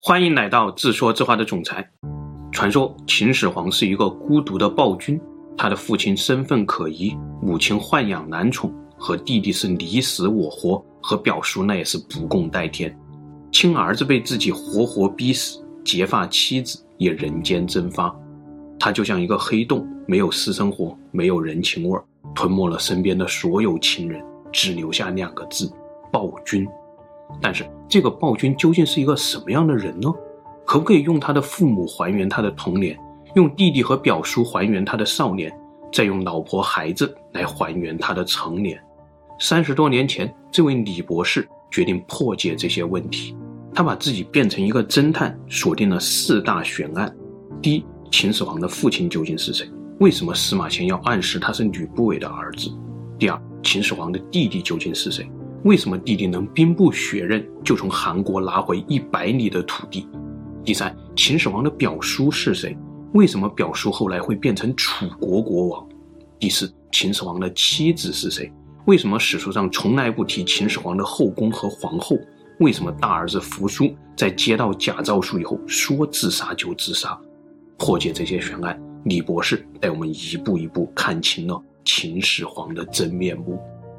欢迎来到自说自话的总裁。传说秦始皇是一个孤独的暴君，他的父亲身份可疑，母亲豢养男宠，和弟弟是你死我活，和表叔那也是不共戴天。亲儿子被自己活活逼死，结发妻子也人间蒸发。他就像一个黑洞，没有私生活，没有人情味，吞没了身边的所有亲人，只留下2个字：暴君。但是这个暴君究竟是一个什么样的人呢？可不可以用他的父母还原他的童年，用弟弟和表叔还原他的少年，再用老婆孩子来还原他的成年？30多年前，这位李博士决定破解这些问题。他把自己变成一个侦探，锁定了4大悬案。第一，秦始皇的父亲究竟是谁？为什么司马迁要暗示他是吕不韦的儿子？第二，秦始皇的弟弟究竟是谁？为什么弟弟能兵不血刃就从韩国拿回100里的土地？第三，秦始皇的表叔是谁？为什么表叔后来会变成楚国国王？第四，秦始皇的妻子是谁？为什么史书上从来不提秦始皇的后宫和皇后？为什么大儿子扶苏在接到假诏书以后说自杀就自杀？破解这些悬案，李博士带我们一步一步看清了秦始皇的真面目。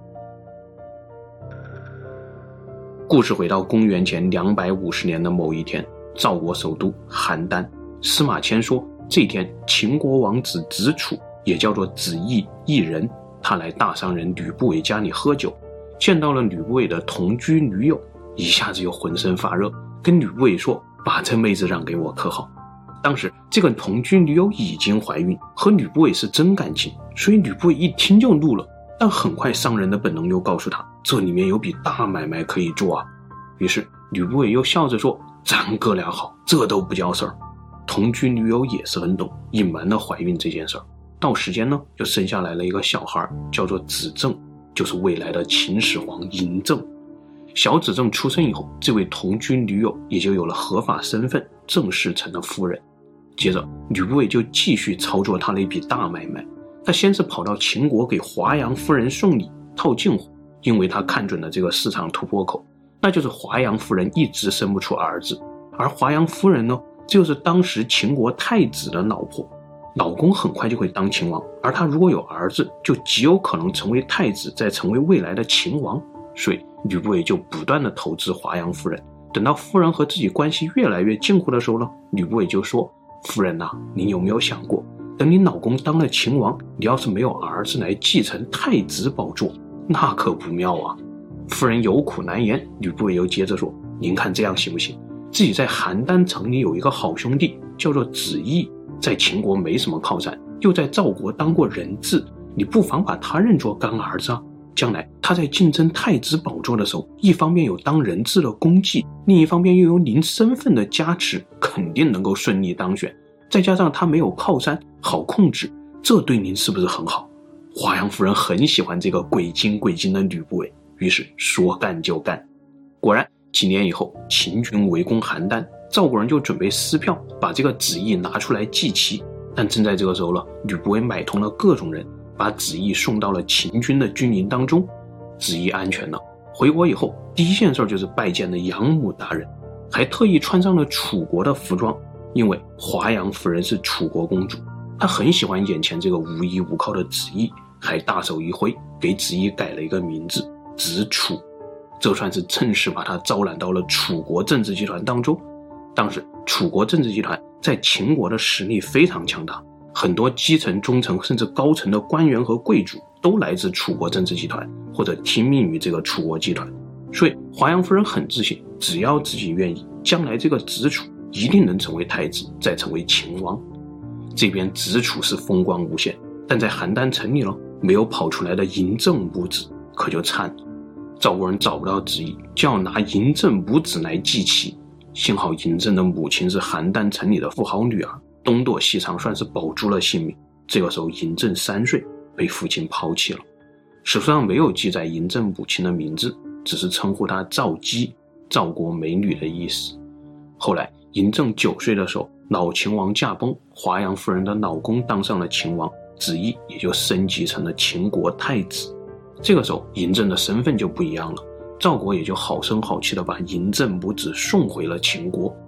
故事回到公元前250年的某一天，赵国首都邯郸，司马迁说这天秦国王子子楚，也叫做子义一人，他来大商人吕不韦家里喝酒，见到了吕不韦的同居女友，一下子就浑身发热，跟吕不韦说把这妹子让给我可好。当时这个同居女友已经怀孕，和吕不韦是真感情，所以吕不韦一听就怒了，但很快商人的本能又告诉他，这里面有笔大买卖可以做啊。于是吕不韦又笑着说，咱哥俩好，这都不叫事儿。同居女友也是很懂，隐瞒了怀孕这件事儿。到时间呢，就生下来了一个小孩，叫做子正，就是未来的秦始皇嬴政。小子正出生以后，这位同居女友也就有了合法身份，正式成了夫人。接着吕不韦就继续操作他的一笔大买卖。他先是跑到秦国给华阳夫人送礼套近乎，因为他看准了这个市场突破口，那就是华阳夫人一直生不出儿子，而华阳夫人呢，就是当时秦国太子的老婆，老公很快就会当秦王，而他如果有儿子，就极有可能成为太子，再成为未来的秦王。所以吕不韦就不断的投资华阳夫人，等到夫人和自己关系越来越近乎的时候呢，吕不韦就说，夫人啊，你有没有想过，等你老公当了秦王，你要是没有儿子来继承太子宝座，那可不妙啊。夫人有苦难言，吕不韦又接着说，您看这样行不行？自己在邯郸城里有一个好兄弟叫做子义，在秦国没什么靠山，又在赵国当过人质，你不妨把他认作干儿子啊。将来他在竞争太子宝座的时候，一方面有当人质的功绩，另一方面又有您身份的加持，肯定能够顺利当选。再加上他没有靠山，好控制，这对您是不是很好？华阳夫人很喜欢这个鬼精的吕不韦，于是说干就干。果然几年以后，秦军围攻邯郸，赵国人就准备撕票，把这个子义拿出来祭旗。但正在这个时候了，吕不韦买通了各种人，把子义送到了秦军的军营当中。子义安全了，回国以后第一件事就是拜见了养母大人，还特意穿上了楚国的服装，因为华阳夫人是楚国公主，她很喜欢眼前这个无依无靠的子义，还大手一挥给子义改了一个名字，子楚。这算是正式把他招揽到了楚国政治集团当中。当时楚国政治集团在秦国的实力非常强大，很多基层、中层甚至高层的官员和贵族都来自楚国政治集团，或者听命于这个楚国集团。所以华阳夫人很自信，只要自己愿意，将来这个子楚一定能成为太子，再成为秦王。这边子楚是风光无限，但在邯郸城里了，没有跑出来的嬴政母子可就惨了。赵国人找不到子义，就要拿嬴政母子来祭旗。幸好嬴政的母亲是邯郸城里的富豪女儿，东躲西藏，算是保住了性命。这个时候嬴政3岁，被父亲抛弃了。史书上没有记载嬴政母亲的名字，只是称呼她赵姬，赵国美女的意思。后来嬴政9岁的时候，老秦王驾崩，华阳夫人的老公当上了秦王，子义也就升级成了秦国太子。这个时候嬴政的身份就不一样了，赵国也就好声好气地把嬴政母子送回了秦国。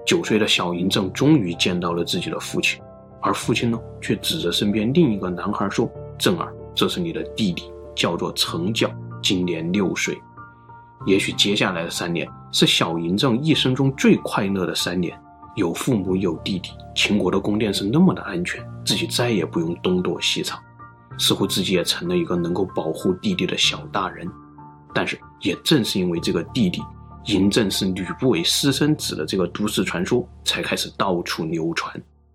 9岁的小嬴政终于见到了自己的父亲，而父亲呢，却指着身边另一个男孩说：“政儿，这是你的弟弟，叫做成教，今年6岁。”也许接下来的3年是小嬴政一生中最快乐的3年，有父母有弟弟，秦国的宫殿是那么的安全，自己再也不用东躲西藏，似乎自己也成了一个能够保护弟弟的小大人。但是也正是因为这个弟弟嬴政是吕不韦私生子的这个都市传说才开始到处流传。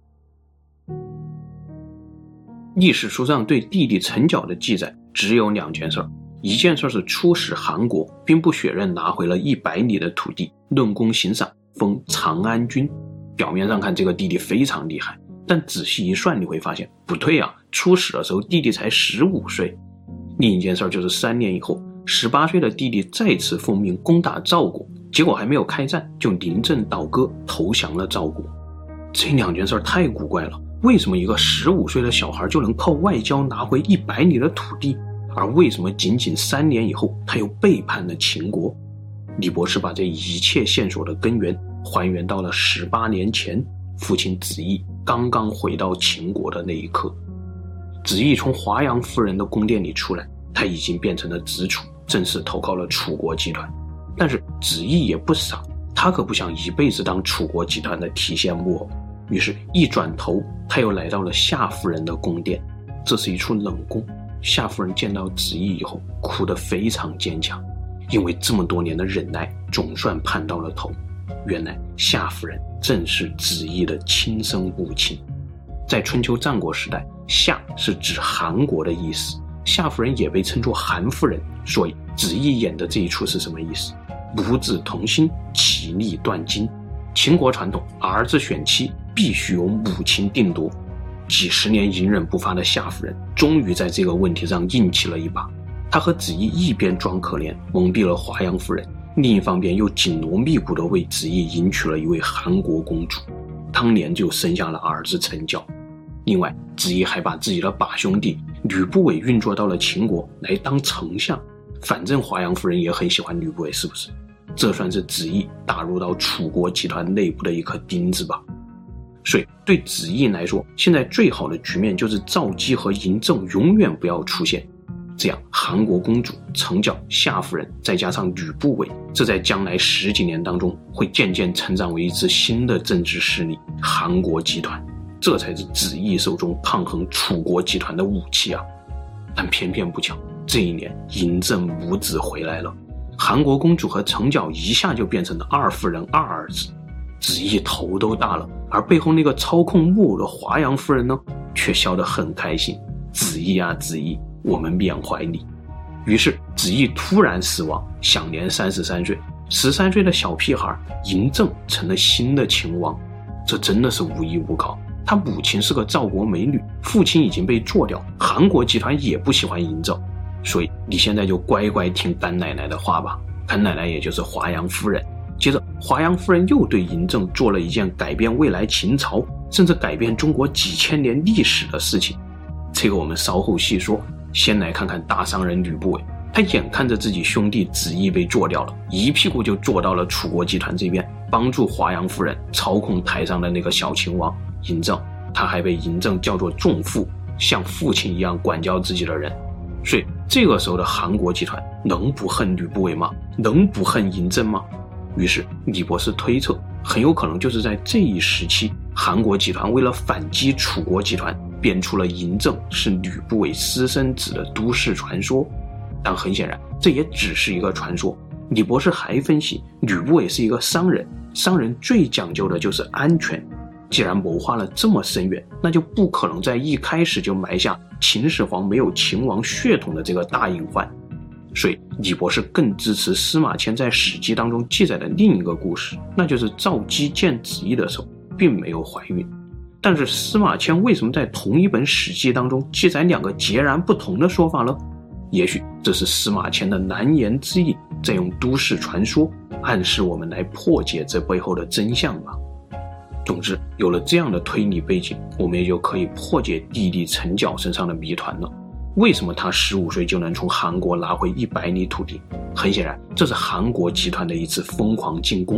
历史书上对弟弟成角的记载只有2件事，一件事是出使韩国，兵不血刃拿回了100里的土地，论功行赏，封长安君。表面上看这个弟弟非常厉害，但仔细一算你会发现不对啊，出使的时候弟弟才15岁。另一件事就是3年以后，18岁的弟弟再次奉命攻打赵国，结果还没有开战就临阵倒戈投降了赵国。这2件事太古怪了，为什么一个15岁的小孩就能靠外交拿回100里的土地，而为什么仅仅3年以后他又背叛了秦国？李博士把这一切线索的根源还原到了18年前，父亲子义刚刚回到秦国的那一刻。子义从华阳夫人的宫殿里出来，他已经变成了子楚，正式投靠了楚国集团。但是子义也不傻，他可不想一辈子当楚国集团的提线木偶，于是一转头他又来到了夏夫人的宫殿。这是一处冷宫，夏夫人见到子义以后哭得非常坚强，因为这么多年的忍耐总算盼到了头。原来夏夫人正是子义的亲生母亲。在春秋战国时代，夏是指韩国的意思，夏夫人也被称作韩夫人，所以子义演的这一出是什么意思？母子同心，其利断金。秦国传统，儿子选妻必须由母亲定夺。几十年隐忍不发的夏夫人终于在这个问题上硬气了一把。她和子义一边装可怜蒙蔽了华阳夫人，另一方面又紧锣密鼓地为子义迎娶了一位韩国公主，当年就生下了儿子成角。另外子义还把自己的把兄弟吕不韦运作到了秦国来当丞相，反正华阳夫人也很喜欢吕不韦，是不是？这算是子义打入到楚国集团内部的一颗钉子吧。所以对子义来说，现在最好的局面就是赵姬和嬴政永远不要出现，这样韩国公主、成角、夏夫人再加上吕不韦，这在将来10几年当中会渐渐成长为一支新的政治势力——韩国集团。这才是子义手中抗衡楚国集团的武器啊！但偏偏不巧，这一年嬴政母子回来了，韩国公主和成角一下就变成了2夫人2儿子，子义头都大了，而背后那个操控木偶的华阳夫人呢，却笑得很开心。子义啊子义，我们缅怀你。于是子义突然死亡，享年33岁。13岁的小屁孩嬴政成了新的秦王，这真的是无依无靠。他母亲是个赵国美女，父亲已经被做掉，韩国集团也不喜欢嬴政，所以你现在就乖乖听干奶奶的话吧。干奶奶也就是华阳夫人。接着华阳夫人又对嬴政做了一件改变未来秦朝甚至改变中国几千年历史的事情，这个我们稍后细说。先来看看大商人吕不韦，他眼看着自己兄弟子义被做掉了，一屁股就坐到了楚国集团这边，帮助华阳夫人操控台上的那个小秦王嬴政。他还被嬴政叫做仲父，像父亲一样管教自己的人。所以这个时候的韩国集团能不恨吕不韦吗？能不恨嬴政吗？于是李博士推测，很有可能就是在这一时期，韩国集团为了反击楚国集团，编出了嬴政是吕不韦私生子的都市传说。但很显然这也只是一个传说。李博士还分析，吕不韦是一个商人，商人最讲究的就是安全，既然谋划了这么深远，那就不可能在一开始就埋下秦始皇没有秦王血统的这个大隐患。所以李博士更支持司马迁在《史记》当中记载的另一个故事，那就是赵姬见子义的时候并没有怀孕。但是司马迁为什么在同一本《史记》当中记载2个截然不同的说法呢？也许这是司马迁的难言之隐，在用都市传说暗示我们来破解这背后的真相吧。总之，有了这样的推理背景，我们也就可以破解弟弟成角身上的谜团了。为什么他15岁就能从韩国拿回100里土地？很显然，这是韩国集团的一次疯狂进攻。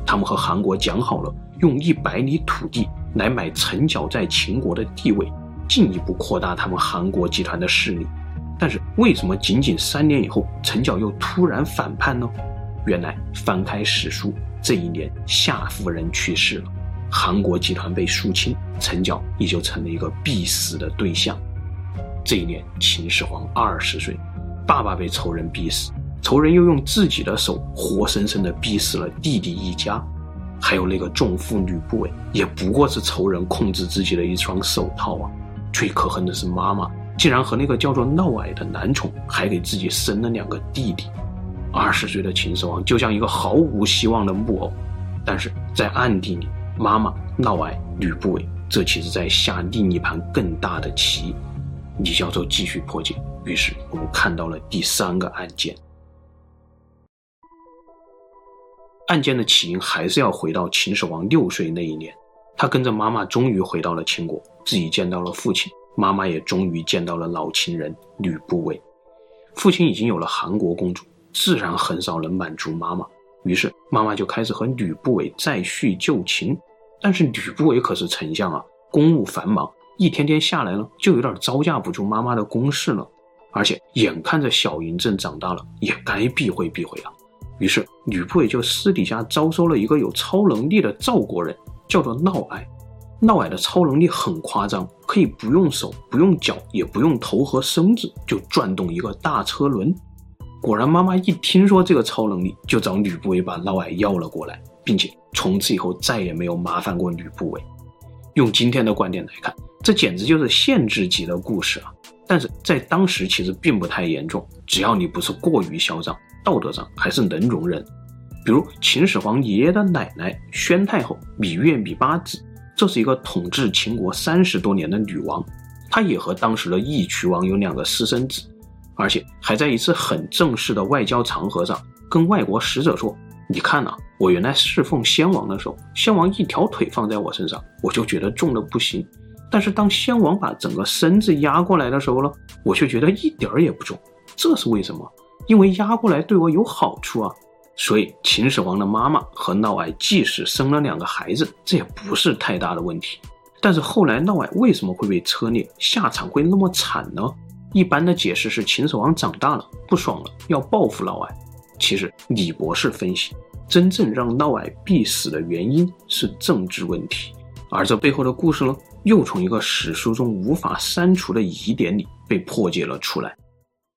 他们和韩国讲好了，用100里土地来买陈角在秦国的地位，进一步扩大他们韩国集团的势力。但是为什么仅仅3年以后，陈角又突然反叛呢？原来翻开史书，这一年夏夫人去世了，韩国集团被肃清，陈角也就成了一个必死的对象。这一年秦始皇20岁，爸爸被仇人逼死，仇人又用自己的手活生生地逼死了弟弟一家。还有那个重父吕不韦，也不过是仇人控制自己的一双手套啊。最可恨的是妈妈竟然和那个叫做嫪毐的男宠还给自己生了2个弟弟。20岁的秦始皇就像一个毫无希望的木偶，但是在暗地里，妈妈、嫪毐、吕不韦这其实在下另一盘更大的棋。李教授继续破解，于是我们看到了第3个案件。案件的起因还是要回到秦始皇6岁那一年，他跟着妈妈终于回到了秦国，自己见到了父亲，妈妈也终于见到了老秦人吕不韦。父亲已经有了韩国公主，自然很少能满足妈妈，于是妈妈就开始和吕不韦再续旧情。但是吕不韦可是丞相啊，公务繁忙，一天天下来了，就有点招架不住妈妈的攻势了。而且眼看着小嬴政长大了，也该避讳避讳了。于是吕不韦就私底下招收了一个有超能力的赵国人，叫做嫪毐。嫪毐的超能力很夸张，可以不用手不用脚也不用头和身子就转动一个大车轮。果然妈妈一听说这个超能力，就找吕不韦把嫪毐要了过来，并且从此以后再也没有麻烦过吕不韦。用今天的观点来看，这简直就是限制级的故事啊！但是在当时其实并不太严重，只要你不是过于嚣张，道德上还是能容忍。比如秦始皇爷爷的奶奶宣太后芈月芈八子，这是一个统治秦国30多年的女王，她也和当时的义渠王有2个私生子，而且还在一次很正式的外交场合上跟外国使者说，你看啊，我原来侍奉先王的时候，先王一条腿放在我身上，我就觉得重的不行，但是当先王把整个身子压过来的时候呢，我却觉得一点也不重。这是为什么？因为压过来对我有好处啊。所以秦始皇的妈妈和嫪毐即使生了2个孩子，这也不是太大的问题。但是后来嫪毐为什么会被车裂，下场会那么惨呢？一般的解释是秦始皇长大了，不爽了，要报复嫪毐。其实李博士分析，真正让嫪毐必死的原因是政治问题，而这背后的故事呢，又从一个史书中无法删除的疑点里被破解了出来。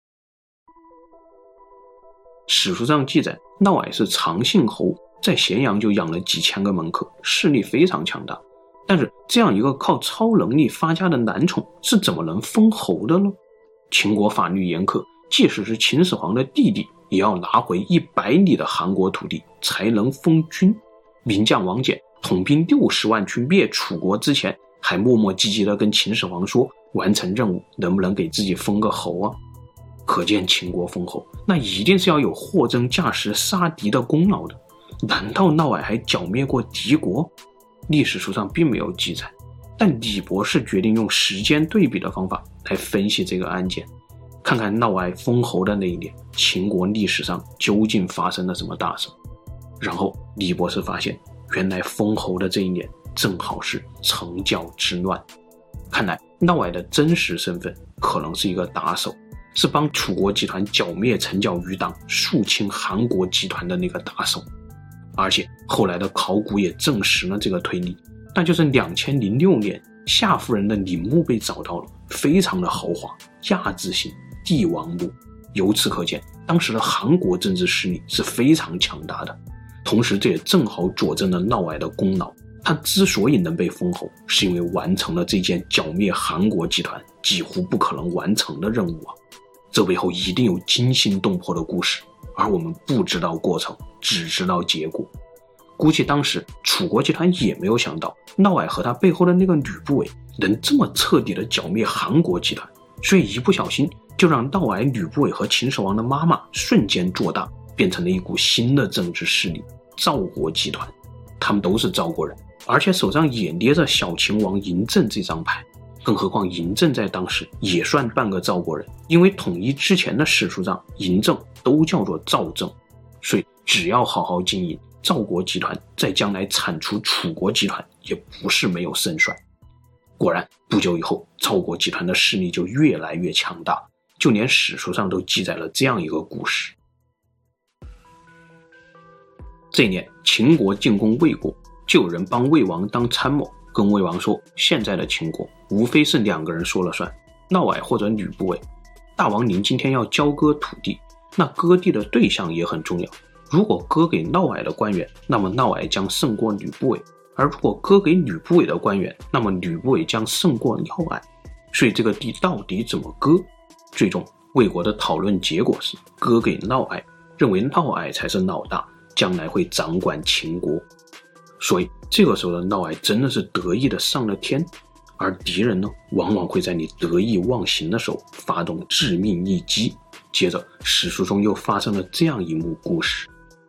史书上记载，嫪毐是长信侯，在咸阳就养了几千个门客，势力非常强大。但是这样一个靠超能力发家的男宠是怎么能封侯的呢？秦国法律严苛，即使是秦始皇的弟弟，也要拿回100里的韩国土地才能封君。名将王翦统兵60万去灭楚国之前，还磨磨唧唧地跟秦始皇说，完成任务能不能给自己封个侯啊？可见秦国封侯，那一定是要有货真价实杀敌的功劳的。难道嫪毐还剿灭过敌国？历史书上并没有记载，但李博士决定用时间对比的方法来分析这个案件，看看嫪毐封侯的那一年，秦国历史上究竟发生了什么大事。然后李博士发现，原来封侯的这一年正好是成角之乱。看来嫪毐的真实身份可能是一个打手，是帮楚国集团剿灭陈角余党、肃清韩国集团的那个打手。而且后来的考古也证实了这个推理，那就是2006年夏夫人的陵墓被找到了，非常的豪华，亚字形帝王墓。由此可见，当时的韩国政治势力是非常强大的。同时这也正好佐证了嫪毐的功劳，他之所以能被封侯，是因为完成了这件剿灭韩国集团几乎不可能完成的任务啊！这背后一定有惊心动魄的故事，而我们不知道过程，只知道结果。估计当时楚国集团也没有想到，嫪毐和他背后的那个吕不韦能这么彻底的剿灭韩国集团，所以一不小心就让嫪毐、吕不韦和秦始皇的妈妈瞬间做大，变成了一股新的政治势力——赵国集团。他们都是赵国人，而且手上也捏着小秦王嬴政这张牌。更何况嬴政在当时也算半个赵国人，因为统一之前的史书上嬴政都叫做赵政。所以只要好好经营， 赵国集团在将来铲除楚国集团也不是没有胜算。果然，不久以后，赵国集团的势力就越来越强大，就连史书上都记载了这样一个故事。这一年，秦国进攻魏国，就有人帮魏王当参谋，跟魏王说，现在的秦国无非是2个人说了算，嫪毐或者吕不韦。大王您今天要交割土地，那割地的对象也很重要。如果割给嫪毐的官员，那么嫪毐将胜过吕不韦；而如果割给吕不韦的官员，那么吕不韦将胜过嫪毐。所以这个地到底怎么割？最终魏国的讨论结果是割给嫪毐，认为嫪毐才是老大，将来会掌管秦国。所以这个时候的嫪毐真的是得意的上了天，而敌人呢，往往会在你得意忘形的时候发动致命一击。接着史书中又发生了这样一幕故事。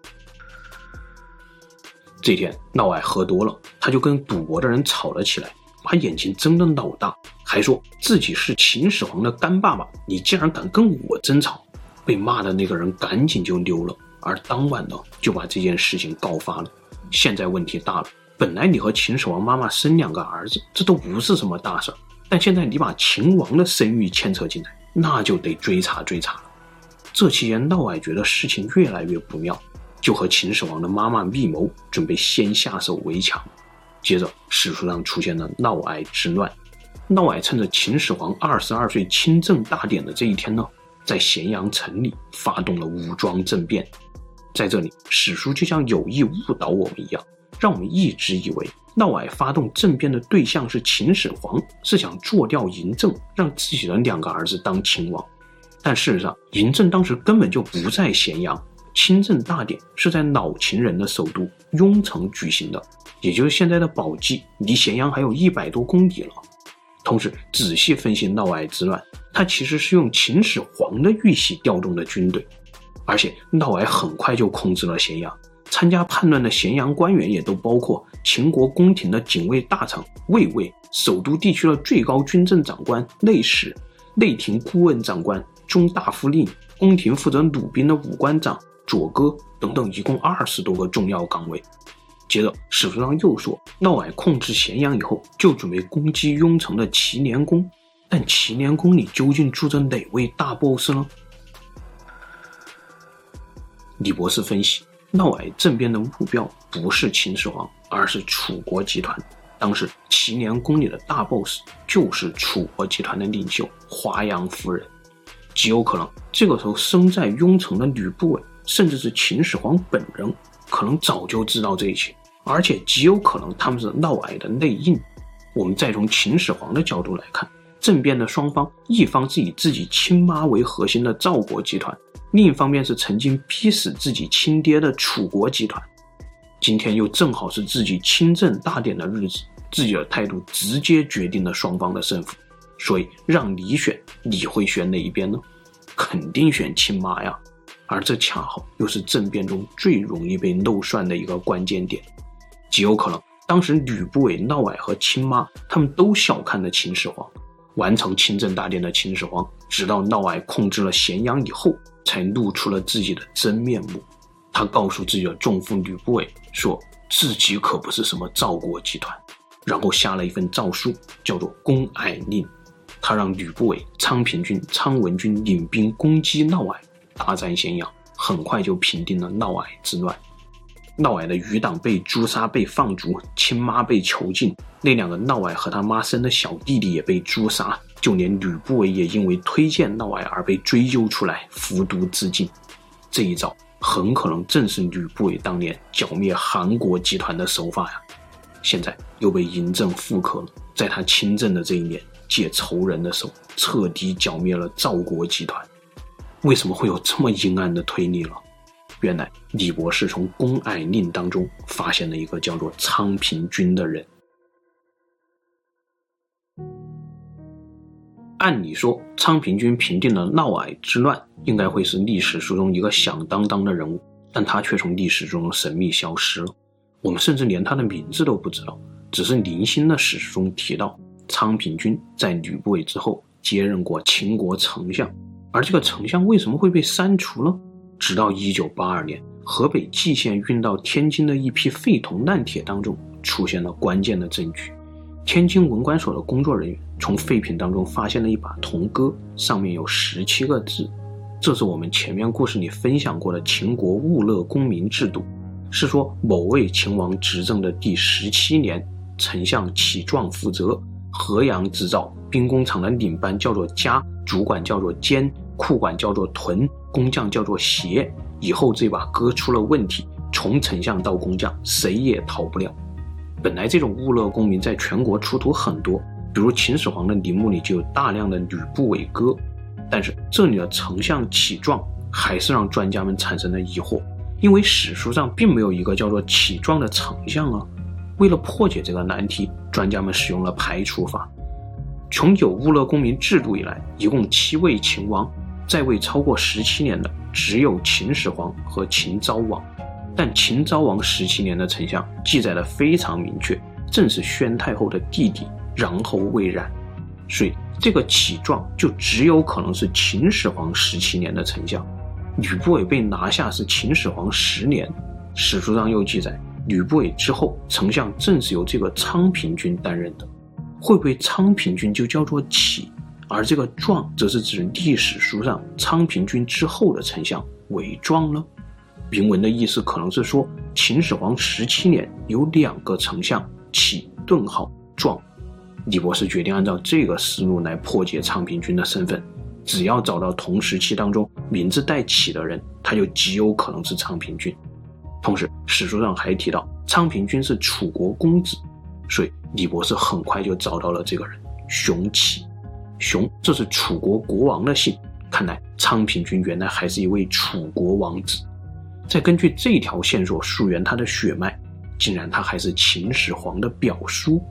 这天嫪毐喝多了，他就跟赌博的人吵了起来，把眼睛睁得老大，还说自己是秦始皇的干爸爸，你竟然敢跟我争吵。被骂的那个人赶紧就溜了，而当晚呢，就把这件事情告发了。现在问题大了，本来你和秦始皇妈妈生2个儿子，这都不是什么大事，但现在你把秦王的声誉牵扯进来，那就得追查追查了。这期间嫪毐觉得事情越来越不妙，就和秦始皇的妈妈密谋，准备先下手为强。接着史书上出现了嫪毐之乱。嫪毐趁着秦始皇22岁亲政大典的这一天呢，在咸阳城里发动了武装政变。在这里，史书就像有意误导我们一样，让我们一直以为嫪毐发动政变的对象是秦始皇，是想做掉嬴政，让自己的2个儿子当秦王。但事实上，嬴政当时根本就不在咸阳，亲政大典是在老秦人的首都雍城举行的，也就是现在的宝鸡，离咸阳还有100多公里了。同时仔细分析嫪毐之乱，他其实是用秦始皇的玉玺调动的军队，而且嫪毐很快就控制了咸阳。参加叛乱的咸阳官员也都包括秦国宫廷的警卫大臣、卫尉、首都地区的最高军政长官、内史、内廷顾问长官、中大夫令、宫廷负责鲁兵的武官长、左戈等等，一共20多个重要岗位。接着史书上又说，嫪毐控制咸阳以后，就准备攻击雍城的齐年宫，但齐年宫里究竟住着哪位大 boss 呢？李博士分析，嫪毐政变的目标不是秦始皇，而是楚国集团。当时齐年宫里的大 boss 就是楚国集团的领袖华阳夫人，极有可能这个时候身在雍城的吕不韦，甚至是秦始皇本人，可能早就知道这一切，而且极有可能他们是嫪毐的内应。我们再从秦始皇的角度来看，政变的双方，一方是以自己亲妈为核心的赵国集团，另一方面是曾经逼死自己亲爹的楚国集团。今天又正好是自己亲政大典的日子，自己的态度直接决定了双方的胜负。所以让你选，你会选哪一边呢？肯定选亲妈呀。而这恰好又是政变中最容易被漏算的一个关键点。极有可能当时吕不韦、嫪毐和亲妈他们都小看了秦始皇，完成亲政大典的秦始皇直到嫪毐控制了咸阳以后，才露出了自己的真面目。他告诉自己的仲父吕不韦说自己可不是什么赵国集团，然后下了一份诏书叫做攻矮令。他让吕不韦、昌平君、昌文君领兵攻击嫪毐，大战咸阳，很快就平定了嫪毐之乱。嫪毐的余党被诛杀被放逐，亲妈被囚禁，那2个嫪毐和他妈生的小弟弟也被诛杀，就连吕不韦也因为推荐嫪毐而被追究出来服毒自尽。这一招很可能正是吕不韦当年剿灭韩国集团的手法呀，现在又被嬴政复刻了，在他亲政的这一年，借仇人的手彻底剿灭了赵国集团。为什么会有这么阴暗的推理了？原来李博士从攻矮令当中发现了一个叫做昌平君的人。按理说昌平君平定了嫪毐之乱，应该会是历史书中一个响当当的人物，但他却从历史中神秘消失了。我们甚至连他的名字都不知道，只是零星的史书中提到昌平君在吕不韦之后接任过秦国丞相，而这个丞相为什么会被删除呢？直到1982年， 河北蓟县运到天津的一批废铜烂铁当中出现了关键的证据。天津文管所的工作人员从废品当中发现了一把铜戈，上面有17个字，这是我们前面故事里分享过的秦国务勒公民制度，是说某位秦王执政的第17年，丞相启状负责，河阳制造，兵工厂的领班叫做家，主管叫做监，库管叫做屯，工匠叫做协。以后这把戈出了问题，从丞相到工匠谁也逃不了。本来这种务勒公民在全国出土很多，比如秦始皇的陵墓里就有大量的吕不韦戈，但是这里的丞相启状还是让专家们产生了疑惑，因为史书上并没有一个叫做启状的丞相啊。为了破解这个难题，专家们使用了排除法。从有务勒公民制度以来，一共7位秦王，在位超过17年的只有秦始皇和秦昭王。但秦昭王17年的丞相记载的非常明确，正是宣太后的弟弟，然后魏冉，所以这个启状就只有可能是秦始皇17年的丞相。吕不韦被拿下是秦始皇10年，史书上又记载吕不韦之后，丞相正是由这个昌平君担任的。会不会昌平君就叫做启，而这个状则是指历史书上昌平君之后的丞相韦状呢？原文的意思可能是说，秦始皇17年有2个丞相，启、状。李博士决定按照这个思路来破解昌平君的身份，只要找到同时期当中名字带启的人，他就极有可能是昌平君。同时史书上还提到昌平君是楚国公子，所以李博士很快就找到了这个人，熊启。熊，这是楚国国王的姓，看来昌平君原来还是一位楚国王子。再根据这条线索溯源他的血脉，竟然他还是秦始皇的表叔。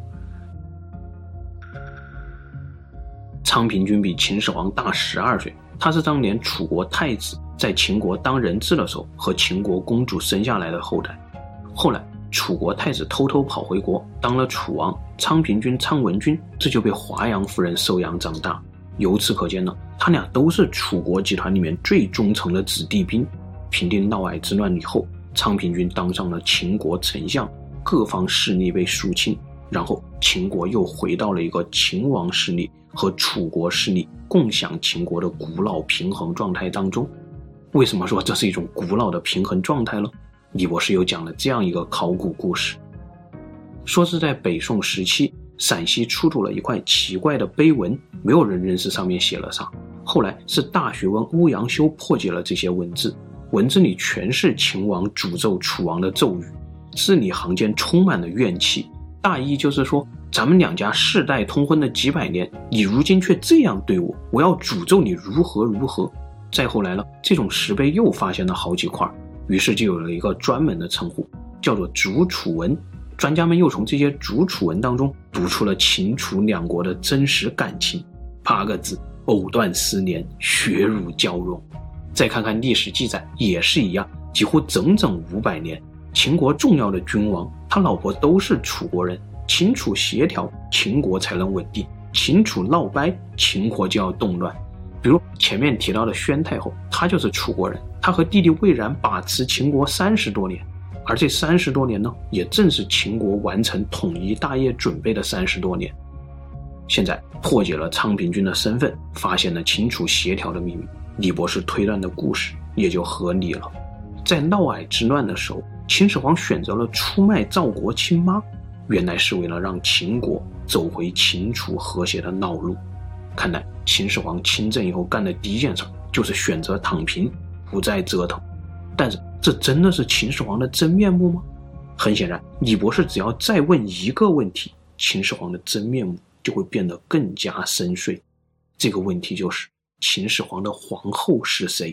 昌平君比秦始皇大12岁，他是当年楚国太子在秦国当人质的时候和秦国公主生下来的后代。后来楚国太子偷偷跑回国当了楚王，昌平君、昌文君这就被华阳夫人收养长大。由此可见呢，他俩都是楚国集团里面最忠诚的子弟兵。平定嫪毐之乱以后，昌平君当上了秦国丞相，各方势力被肃清，然后秦国又回到了一个秦王势力和楚国势力共享秦国的古老平衡状态当中。为什么说这是一种古老的平衡状态呢？李博士又讲了这样一个考古故事，说是在北宋时期，陕西出土了一块奇怪的碑文，没有人认识上面写了啥。后来是大学问欧阳修破解了这些文字，文字里全是秦王诅咒楚王的咒语，字里行间充满了怨气，大意就是说，咱们两家世代通婚的几百年，你如今却这样对我，我要诅咒你如何如何。再后来了，这种石碑又发现了好几块，于是就有了一个专门的称呼，叫做烛楚文。专家们又从这些烛楚文当中读出了秦楚两国的真实感情，8个字：藕断丝连，血乳交融。再看看历史记载也是一样，几乎整整500年，秦国重要的君王他老婆都是楚国人，秦楚协调，秦国才能稳定，秦楚闹掰，秦国就要动乱。比如前面提到的宣太后，她就是楚国人，她和弟弟魏冉把持秦国30多年，而这30多年呢，也正是秦国完成统一大业准备的30多年。现在破解了昌平君的身份，发现了秦楚协调的秘密，李博士推断的故事也就合理了。在嫪毐之乱的时候，秦始皇选择了出卖赵国亲妈，原来是为了让秦国走回秦楚和谐的老路。看来秦始皇亲政以后干的第一件事就是选择躺平，不再折腾。但是这真的是秦始皇的真面目吗？很显然，李博士只要再问一个问题，秦始皇的真面目就会变得更加深邃。这个问题就是秦始皇的皇后是谁？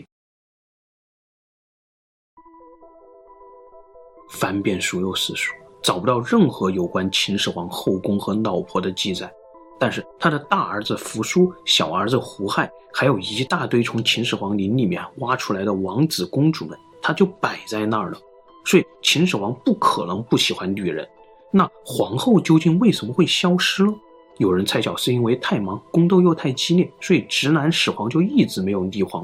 翻遍所有史书，找不到任何有关秦始皇后宫和老婆的记载，但是他的大儿子扶苏、小儿子胡亥，还有一大堆从秦始皇陵里面挖出来的王子公主们，他就摆在那儿了。所以秦始皇不可能不喜欢女人。那皇后究竟为什么会消失了？有人猜想是因为太忙，宫斗又太激烈，所以直男始皇就一直没有立皇后。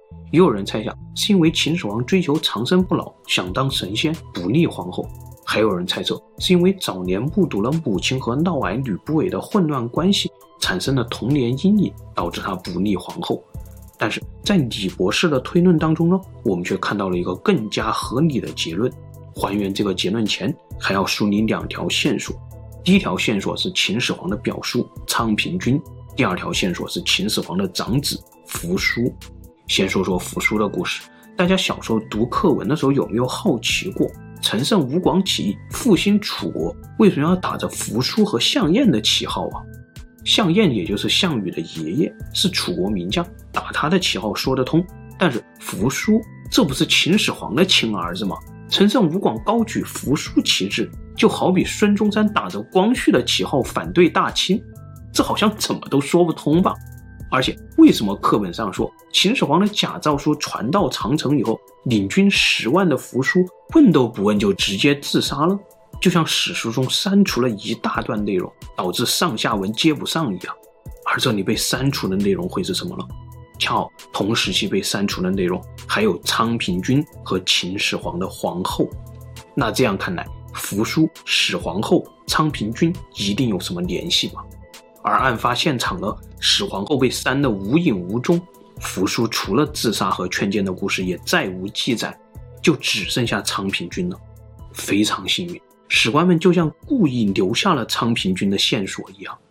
也有人猜想是因为秦始皇追求长生不老，想当神仙不立皇后，还有人猜测是因为早年目睹了母亲和嫪毐吕不韦的混乱关系，产生了童年阴影，导致他不立皇后。但是在李博士的推论当中呢，我们却看到了一个更加合理的结论。还原这个结论前，还要梳理2条线索。第一条线索是秦始皇的表叔昌平君，第2条线索是秦始皇的长子扶苏。先说说扶苏的故事，大家小时候读课文的时候有没有好奇过，陈胜吴广起义复兴楚国，为什么要打着扶苏和项燕的旗号啊？项燕也就是项羽的爷爷，是楚国名将，打他的旗号说得通。但是扶苏这不是秦始皇的亲儿子吗？陈胜吴广高举扶苏旗帜，就好比孙中山打着光绪的旗号反对大清，这好像怎么都说不通吧。而且为什么课本上说秦始皇的假诏书传到长城以后，领军10万的扶苏问都不问就直接自杀了，就像史书中删除了一大段内容，导致上下文接不上一样。而这里被删除的内容会是什么呢？恰好同时期被删除的内容还有昌平君和秦始皇的皇后。那这样看来，扶苏、始皇后、昌平君一定有什么联系吧？而案发现场呢，始皇后被删得无影无踪，扶苏除了自杀和劝谏的故事也再无记载，就只剩下昌平君了。非常幸运，史官们就像故意留下了昌平君的线索一样。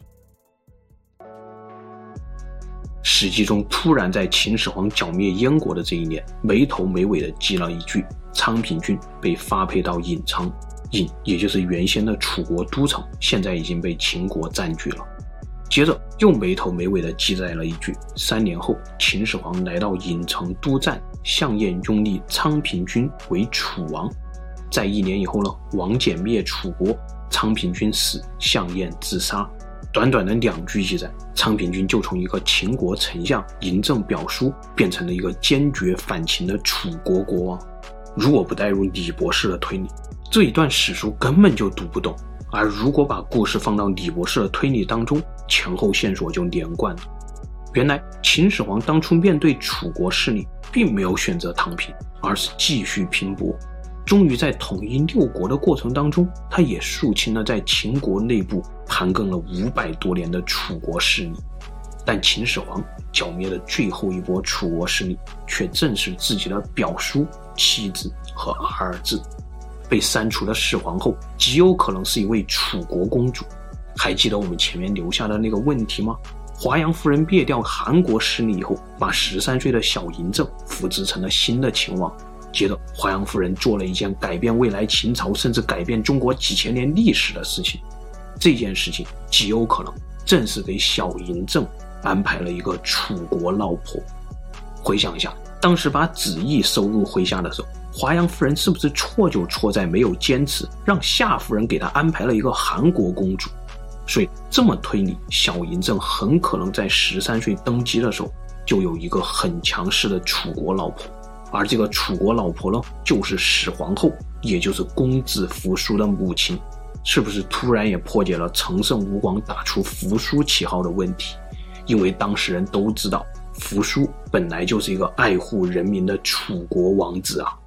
史记中突然在秦始皇剿灭燕国的这一年，没头没尾地记了一句，昌平君被发配到郢昌，郢也就是原先的楚国都城，现在已经被秦国占据了。接着又没头没尾地记载了一句，3年后秦始皇来到郢城督战，项燕拥立昌平君为楚王。在1年以后呢，王翦灭楚国，昌平君死，项燕自杀。短短的2句记载，昌平君就从一个秦国丞相、嬴政表叔变成了一个坚决反秦的楚国国王。如果不带入李博士的推理，这一段史书根本就读不懂。而如果把故事放到李博士的推理当中，前后线索就连贯了。原来秦始皇当初面对楚国势力，并没有选择躺平，而是继续拼搏。终于在统一6国的过程当中，他也肃清了在秦国内部盘亘了500多年的楚国势力。但秦始皇剿灭的最后一波楚国势力，却正是自己的表叔、妻子和儿子。被删除的始皇后极有可能是一位楚国公主。还记得我们前面留下的那个问题吗？华阳夫人灭掉韩国势力以后，把13岁的小嬴政扶植成了新的秦王。接着华阳夫人做了一件改变未来秦朝甚至改变中国几千年历史的事情，这件事情极有可能正是给小嬴政安排了一个楚国老婆。回想一下，当时把子义收入麾下的时候，华阳夫人是不是错就错在没有坚持让夏夫人给她安排了一个韩国公主？所以这么推理，小嬴政很可能在13岁登基的时候就有一个很强势的楚国老婆。而这个楚国老婆呢，就是始皇后，也就是公子扶苏的母亲。是不是突然也破解了陈胜吴广打出扶苏旗号的问题？因为当事人都知道，扶苏本来就是一个爱护人民的楚国王子啊。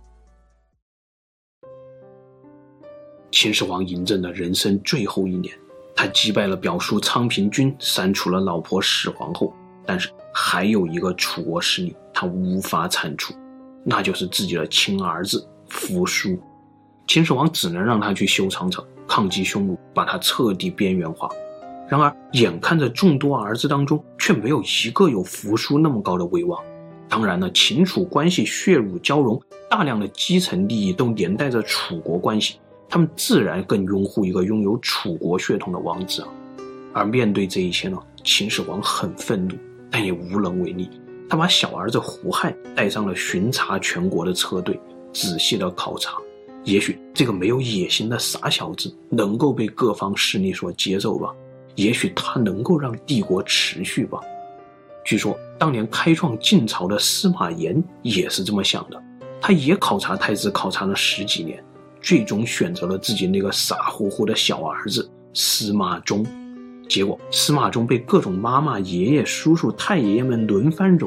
秦始皇嬴政的人生最后1年，他击败了表叔昌平君，删除了老婆始皇后，但是还有一个楚国势力他无法铲除，那就是自己的亲儿子扶苏。秦始皇只能让他去修长城，抗击匈奴，把他彻底边缘化。然而眼看着众多儿子当中却没有一个有扶苏那么高的威望。当然了，秦楚关系血乳交融，大量的基层利益都连带着楚国关系，他们自然更拥护一个拥有楚国血统的王子啊。而面对这一切呢，秦始皇很愤怒，但也无能为力。他把小儿子胡亥带上了巡查全国的车队，仔细的考察。也许这个没有野心的傻小子能够被各方势力所接受吧，也许他能够让帝国持续吧。据说当年开创晋朝的司马炎也是这么想的，他也考察太子考察了10几年，最终选择了自己那个傻乎乎的小儿子司马衷。结果司马衷被各种妈妈、爷爷、叔叔、太爷爷们轮番蹂躏，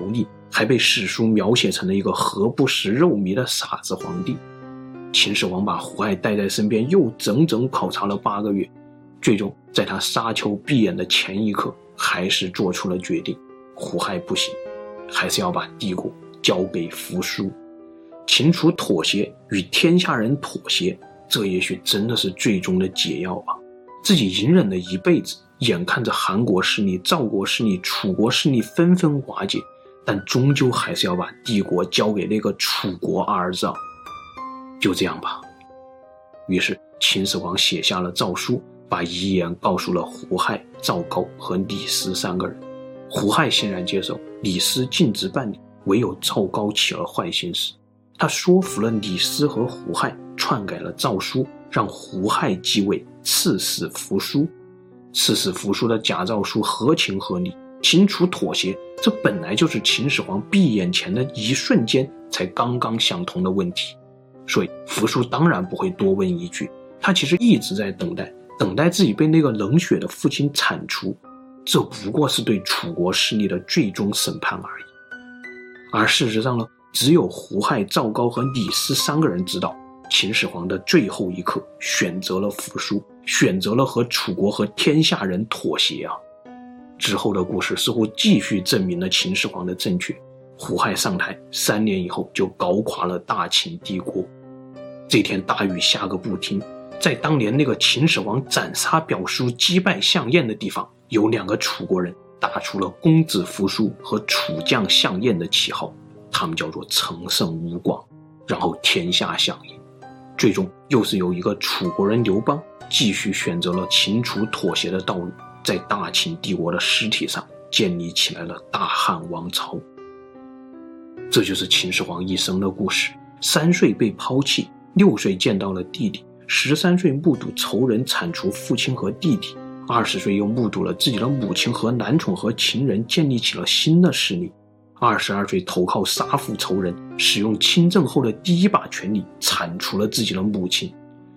还被史书描写成了一个何不食肉糜的傻子皇帝。秦始皇把胡亥带在身边又整整考察了8个月，最终在他沙丘闭眼的前一刻还是做出了决定，胡亥不行，还是要把帝国交给扶苏。秦楚妥协，与天下人妥协，这也许真的是最终的解药吧。自己隐忍了一辈子，眼看着韩国势力、赵国势力、楚国势力纷纷瓦解，但终究还是要把帝国交给那个楚国儿子。就这样吧。于是秦始皇写下了诏书，把遗言告诉了胡亥、赵高和李斯3个人。胡亥欣然接受，李斯尽职办理，唯有赵高起了坏心思。他说服了李斯和胡亥，篡改了诏书，让胡亥继位，赐死扶苏。赐死扶苏的假诏书合情合理，秦楚妥协，这本来就是秦始皇闭眼前的一瞬间才刚刚想通的问题。所以扶苏当然不会多问一句，他其实一直在等待自己被那个冷血的父亲铲除，这不过是对楚国势力的最终审判而已。而事实上呢，只有胡亥、赵高和李斯3个人知道，秦始皇的最后一刻选择了扶苏，选择了和楚国和天下人妥协啊。之后的故事似乎继续证明了秦始皇的正确。胡亥上台3年以后就搞垮了大秦帝国。这天大雨下个不停，在当年那个秦始皇斩杀表叔、击败项燕的地方，有2个楚国人打出了公子扶苏和楚将项燕的旗号，他们叫做成胜吴广，然后天下响应。最终又是有一个楚国人刘邦继续选择了秦楚妥协的道路，在大秦帝国的尸体上建立起来了大汉王朝。这就是秦始皇一生的故事。3岁被抛弃，6岁见到了弟弟，13岁目睹仇人铲除父亲和弟弟，20岁又目睹了自己的母亲和男宠和情人建立起了新的势力，22岁投靠杀父仇人，使用亲政后的第一把权力铲除了自己的母亲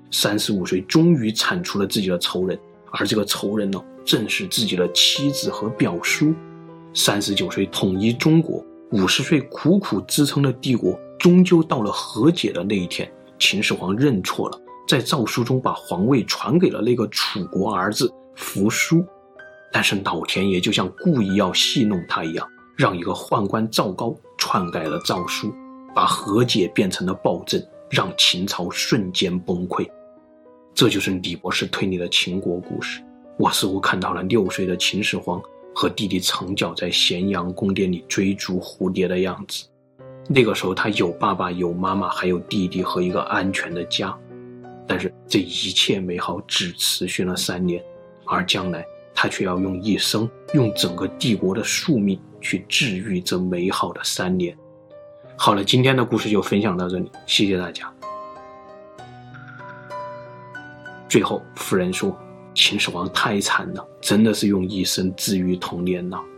，35岁终于铲除了自己的仇人，而这个仇人呢，正是自己的妻子和表叔。39岁统一中国，50岁苦苦支撑的帝国终究到了和解的那一天，秦始皇认错了，在诏书中把皇位传给了那个楚国儿子扶苏。但是老天爷就像故意要戏弄他一样，让一个宦官赵高篡改了诏书，把和解变成了暴政，让秦朝瞬间崩溃。这就是李博士推理的秦国故事。我似乎看到了6岁的秦始皇和弟弟成角在咸阳宫殿里追逐蝴蝶的样子。那个时候他有爸爸有妈妈还有弟弟和一个安全的家，但是这一切美好只持续了3年，而将来他却要用一生，用整个帝国的宿命去治愈这美好的3年。好了，今天的故事就分享到这里，谢谢大家。最后夫人说，秦始皇太惨了，真的是用一生治愈童年了。